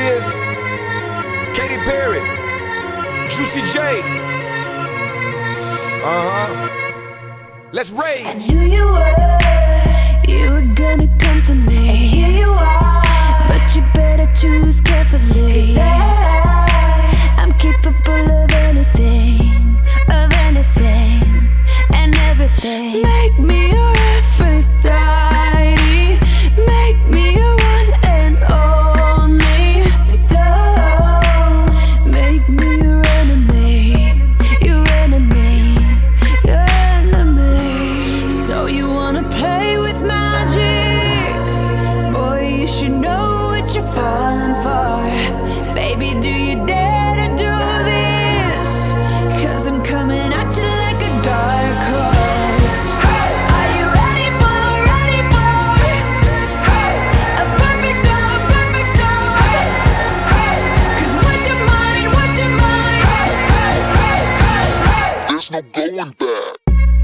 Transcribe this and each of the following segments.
is Katy Perry, Juicy J. Let's rage. I knew you were gonna come to me, and here you are. But you better choose carefully, 'cause I'm capable of anything, and everything. Make me your Aphrodite, make me your one and only. Don't make me your enemy, your enemy, your enemy. So you wanna play with magic? Boy, you should know what you're falling for. Baby, do you dare to do this? 'Cause I'm coming at you like a dark horse. Are you ready for a perfect storm, perfect storm? 'Cause what's your mind, what's your mind? There's no going back.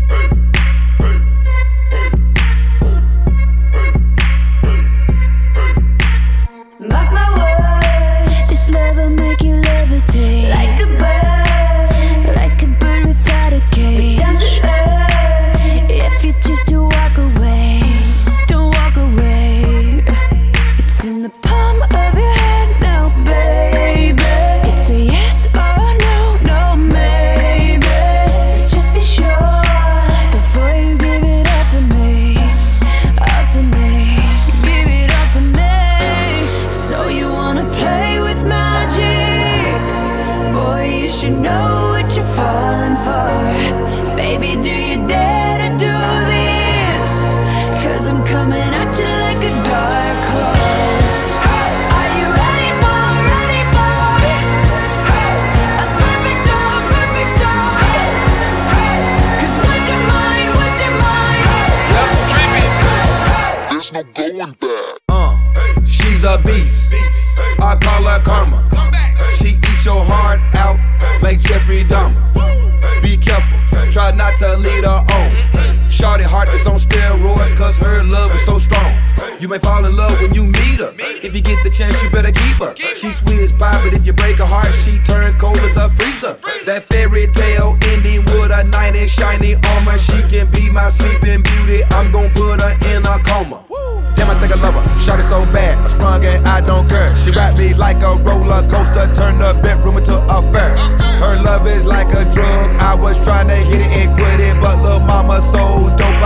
Mark my words, this love will make you levitate like a bird without a cage. Down to earth, if you choose to walk away, don't walk away. It's in the palm of your hand now, baby. It's a yes or no, no maybe. So just be sure before you give it all to me, all to me. Give it all to me. So you wanna play with magic? Boy, you should know what you're falling for. Baby, do you dare to do this? 'Cause I'm coming at you like a dark horse. Are you ready for a perfect storm, perfect storm? 'Cause what's your mind, what's your mind? There's no going back. She's a beast. I call her karma. She eats your heart out like Jeffrey Dahmer. Be careful, try not to lead her on. Shorty heart is on steroids, 'cause her love is so strong. You may fall in love when you meet her. If you get the chance, you better keep her. She's sweet as pie, but if you break her heart, she turn cold as a freezer. That fairy tale ending with a knight in shiny armor. She can be my sleeping beauty. I'm gon' put her in a coma. Damn, I think I love her. Shot it so bad, I sprung and I don't care. She wrapped me like a roller coaster, turned the bedroom into a fair. Her love is like a drug. I was trying to hit it and quit it, but lil' mama so dope